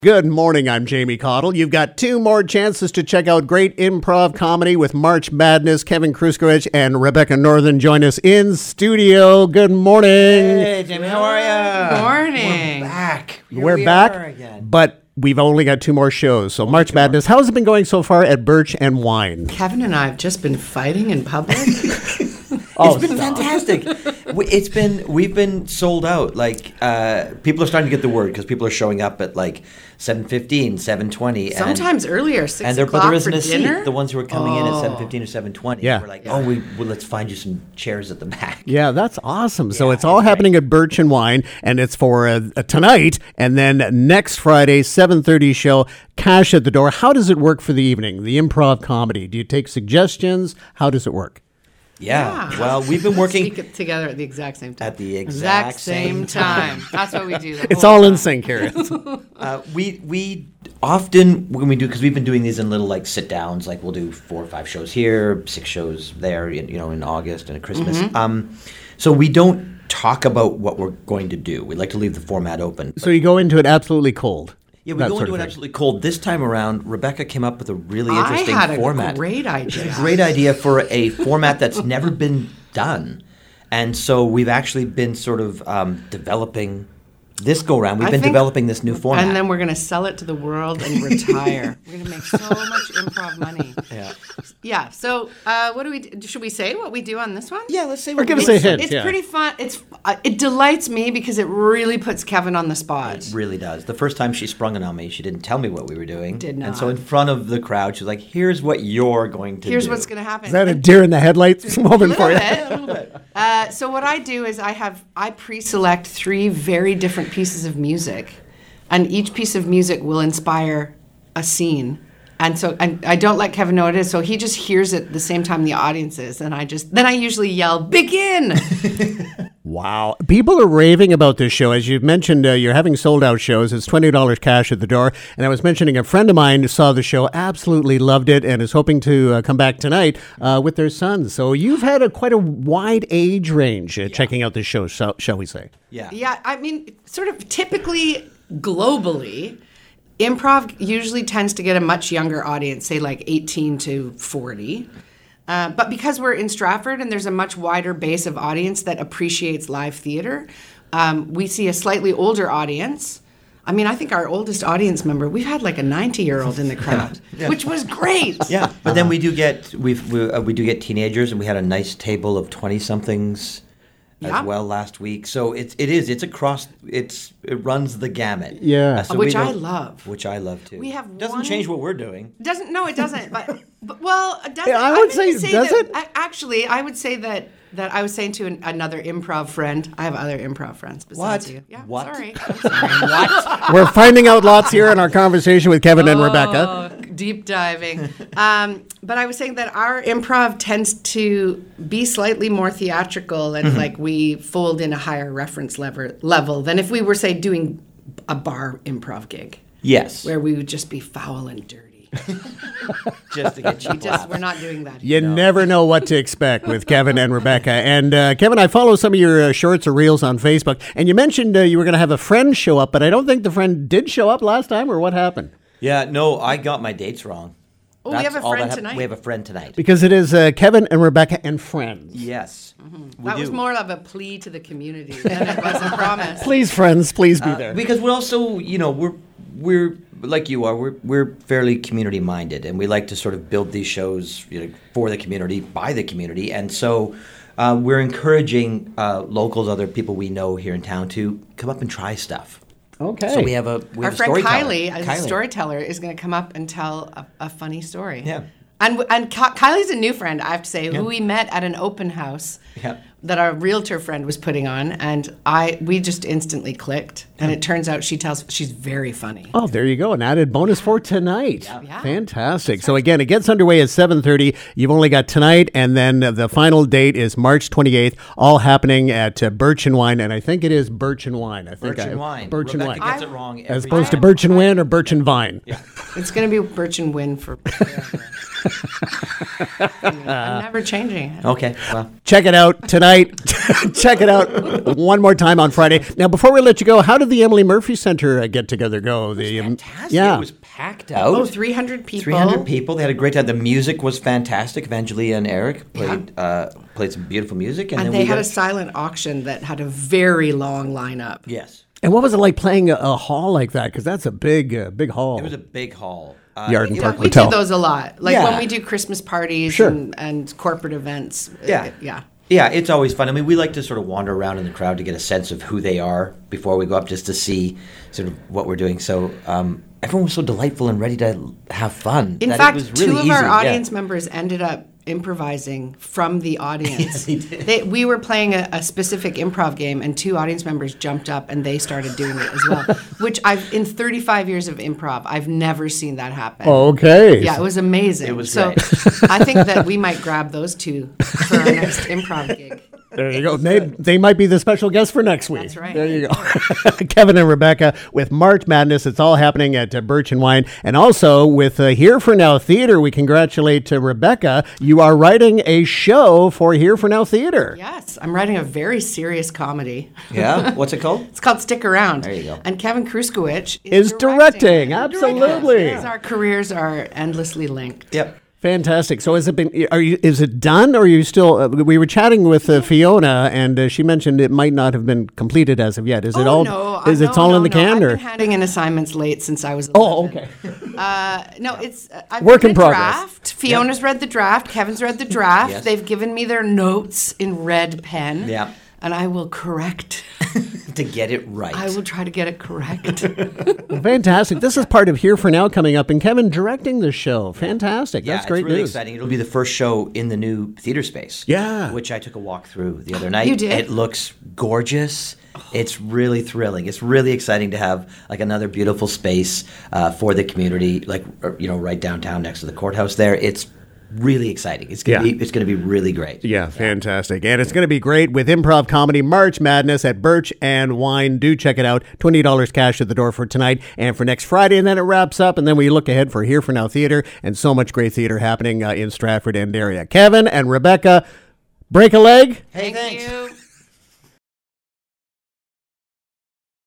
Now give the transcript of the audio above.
Good morning, I'm Jamie Cottle. You've got two more chances to check out great improv comedy with March Madness. Kevin Kruskowicz and Rebecca Northern join us in studio. Good morning. Hey, Jamie, how are you? Good morning. We're back. We're back, but we've only got two more shows. So March Madness, how's it been going so far at Birch and Wine? Kevin and I have just been fighting in public. It's been fantastic. We've been sold out. Like people are starting to get the word because people are showing up at like 7:15, 7:20. Sometimes earlier, 6 and there, o'clock but there isn't for a dinner. seat. The ones who are coming in at 7:15 or 7:20. Yeah. We're like, let's find you some chairs at the back. Yeah, that's awesome. So it's all happening at Birch and Wine, and it's for tonight, and then next Friday, 7:30 show, cash at the door. How does it work for the evening, the improv comedy? Do you take suggestions? How does it work? Yeah. Well, we've been working Speak it together at the exact same time. at the exact same time. That's what we do. It's all in sync here. We often, when we do, because we've been doing these in little like sit downs, like we'll do 4 or 5 shows here, 6 shows there, in August and at Christmas. So we don't talk about what we're going to do. We like to leave the format open. So you go into it absolutely cold. Yeah, we go into it absolutely cold. This time around, Rebecca came up with a really interesting format. I had a great idea. Great idea for a format that's never been done. And so we've actually been sort of developing this go-round. We've been developing this new format. And then we're going to sell it to the world and retire. We're going to make so much improv money. Yeah. Yeah. So what do we do? Should we say what we do on this one? Yeah, let's say Or give us a hint. It's pretty fun. It delights me because it really puts Kevin on the spot. It really does. The first time she sprung it on me, she didn't tell me what we were doing. Did not. And so in front of the crowd, she was like, here's what you're going to do. Here's what's going to happen. Is that a deer in the headlights moment for you? A little bit. So what I do is I pre-select 3 very different pieces of music, and each piece of music will inspire a scene. And I don't let Kevin know what it is, so he just hears it the same time the audience is, and then I usually yell, "Begin!" Wow. People are raving about this show. As you've mentioned, you're having sold out shows. It's $20 cash at the door. And I was mentioning a friend of mine saw the show, absolutely loved it, and is hoping to come back tonight with their sons. So you've had quite a wide age range checking out this show, shall we say? Yeah. Yeah, I mean, sort of typically globally, improv usually tends to get a much younger audience, say like 18 to 40. But because we're in Stratford and there's a much wider base of audience that appreciates live theater, we see a slightly older audience. I mean, I think our oldest audience member, we've had like a 90-year-old in the crowd, which was great. Yeah, but then we do get teenagers, and we had a nice table of 20-somethings as well last week. So it runs the gamut. Yeah. Which I love. Which I love too. We have doesn't change what we're doing. No, it doesn't. But well, it doesn't. I would say does it? Actually, I would say that I was saying to another improv friend. I have other improv friends besides you. Yeah, What? Sorry. What? We're finding out lots here in our conversation with Kevin and Rebecca. Deep diving. But I was saying that our improv tends to be slightly more theatrical and like we fold in a higher reference level than if we were, say, doing a bar improv gig. Yes. Where we would just be foul and dirty. Just to get you We're not doing that. You never know what to expect with Kevin and Rebecca. And Kevin, I follow some of your shorts or reels on Facebook, and you mentioned you were going to have a friend show up, but I don't think the friend did show up last time, or what happened? Yeah, no, I got my dates wrong. Oh, we have a friend tonight. We have a friend tonight. Because it is Kevin and Rebecca and friends. Yes. That was more of a plea to the community than it was a promise. Please, friends, please be there. Because we're also, we're like you are. We're fairly community minded, and we like to sort of build these shows for the community, by the community, and so we're encouraging locals, other people we know here in town, to come up and try stuff. Okay. So we have a Our friend Kylie, as a storyteller, is going to come up and tell a funny story. Yeah. And Kylie's a new friend, I have to say, who we met at an open house that our realtor friend was putting on, and we just instantly clicked. And it turns out she's very funny. Oh, there you go. An added bonus for tonight. Yeah. Fantastic. So again, it gets underway at 7:30. You've only got tonight, and then the final date is March 28th, all happening at Birch and Wine, and I think it is Birch and Wine. Birch and Wine. Birch and Rebecca Wine. gets it wrong As opposed to Birch and Wine or Birch and Vine. Yeah. It's going to be Birch and Wynn for forever. I'm never changing it. Okay, well, Check it out tonight. Check it out one more time on Friday. Now, before we let you go, how did the Emily Murphy Center get together go? fantastic. Yeah. It was packed out. Oh, 300 people. 300 people. They had a great time. The music was fantastic. Evangelia and Eric played some beautiful music. And then they we had got- a silent auction that had a very long lineup. Yes. And what was it like playing a hall like that? Because that's a big hall. It was a big hall. Yard and Park We Hotel. did those a lot. Like Yeah. when we do Christmas parties Sure. and corporate events. Yeah. Yeah. Yeah, it's always fun. I mean, we like to sort of wander around in the crowd to get a sense of who they are before we go up, just to see sort of what we're doing. So everyone was so delightful and ready to have fun. In that fact, it was really two of easy. our Yeah. audience members ended up improvising from the audience. Yes, they did. We were playing a specific improv game, and two audience members jumped up and they started doing it as well. Which in 35 years of improv, I've never seen that happen. Okay. Yeah, it was amazing. It was so. great. I think that we might grab those two for our next improv gig. There you go. They might be the special guest for next week. That's right. There you go. Kevin and Rebecca with March Madness. It's all happening at Birch and Wine. And also with Here for Now Theater, we congratulate Rebecca. You are writing a show for Here for Now Theater. Yes, I'm writing a very serious comedy. Yeah? What's it called? It's called Stick Around. There you go. And Kevin Kruskowicz Is directing. Absolutely. Because our careers are endlessly linked. Yep. Fantastic. So has it been? Is it done, or are you still? We were chatting with Fiona, and she mentioned it might not have been completed as of yet. Is it all? No, Is it all in the can, I've or? been handing in assignments late since I was 11. Oh, okay. No, it's I've Work read in the progress. Draft. Fiona's read the draft. Kevin's read the draft. Yes. They've given me their notes in red pen. Yeah. And I will correct. To get it right. I will try to get it correct. Fantastic. This is part of Here for Now coming up, and Kevin directing the show. Fantastic. Yeah, That's great it's really news. exciting. It'll be the first show in the new theater space. Yeah. Which I took a walk through the other night. You did? It looks gorgeous. It's really thrilling. It's really exciting to have like another beautiful space for the community, like right downtown next to the courthouse there. It's really exciting. It's gonna be really great. Yeah, fantastic. And it's going to be great with improv comedy March Madness at Birch and Wine. Do check it out. $20 cash at the door for tonight and for next Friday. And then it wraps up. And then we look ahead for Here for Now Theater and so much great theater happening in Stratford and area. Kevin and Rebecca, break a leg. Hey, Thank you.